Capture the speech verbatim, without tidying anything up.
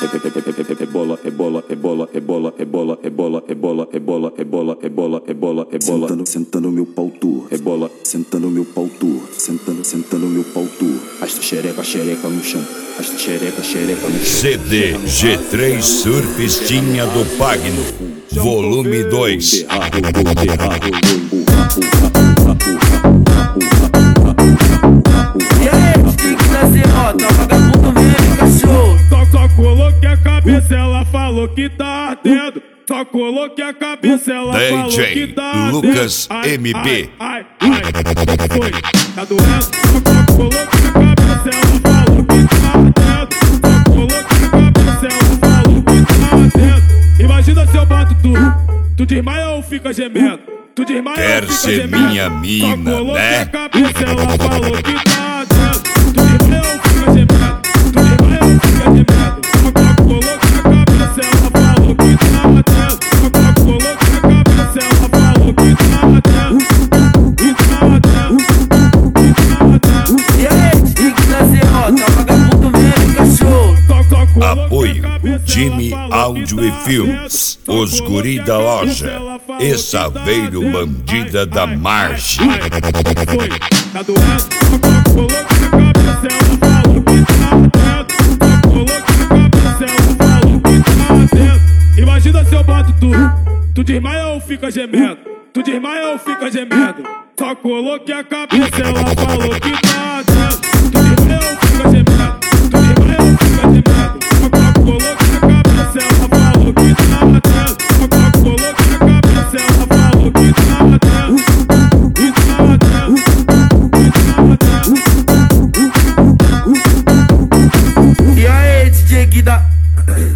Ebola, ebola, ebola, ebola, ebola, ebola, ebola, ebola, ebola, ebola, ebola, ebola. Sentando, sentando meu pau tu. Ebola, sentando meu pau tu. Sentando, sentando meu pau tu. Arrasta xereca, xereca no chão. Arrasta xereca, xereca no chão. C D G três Surfistinha do Pagno, volume dois. E aí, tem que trazer rota, vagabundo mesmo, cachorro. Só, só coloquei a cabeça, ela falou que tá ardendo. Só coloquei a cabeça, ela falou que tá ardendo. Lucas M B. Ai, ai, ai, ai, foi, tá doendo? Só coloquei a cabeça, ela falou que tá ardendo. Só coloquei a cabeça, ela falou que tá ardendo. Imagina se eu bato tu, tu desmaia ou fica gemendo? Tu desmaia Quer ou fica ser gemendo? minha mina, Só coloquei né? a cabeça, ela falou que tá ardendo. Tu desmaia ou fica gemendo? Tu desmaia ou fica gemendo? Só coloquei a cabeça, ela falou que tá ardendo. Só coloquei a cabeça, ela falou que tá ardendo. Que tá ardendo, que tá ardendo. E aí, tem que trazer rota, vagabundo mesmo, cachorro. Apoio Time Áudio e Filmes, Os Guri da Loja e Saveiro Bandida da Margem. Foi, tá doendo? Coloquei a cabeça, ela falou que tá ardendo. Coloquei a cabeça, ela falou que tá ardendo. Imagina se eu bato tu, tu desmaia ou fica gemendo? Tu desmaia ou fica gemendo? Só coloquei a cabeça, ela falou que tá ardendo. Tu desmaia ou fica gemendo? Tu desmaia ou fica gemendo? Só coloquei a cabeça, ela falou que tá ardendo. Só coloquei a cabeça, ela falou que tá ardendo. Que tá ardendo, que tá ardendo. E aí, D J Guida.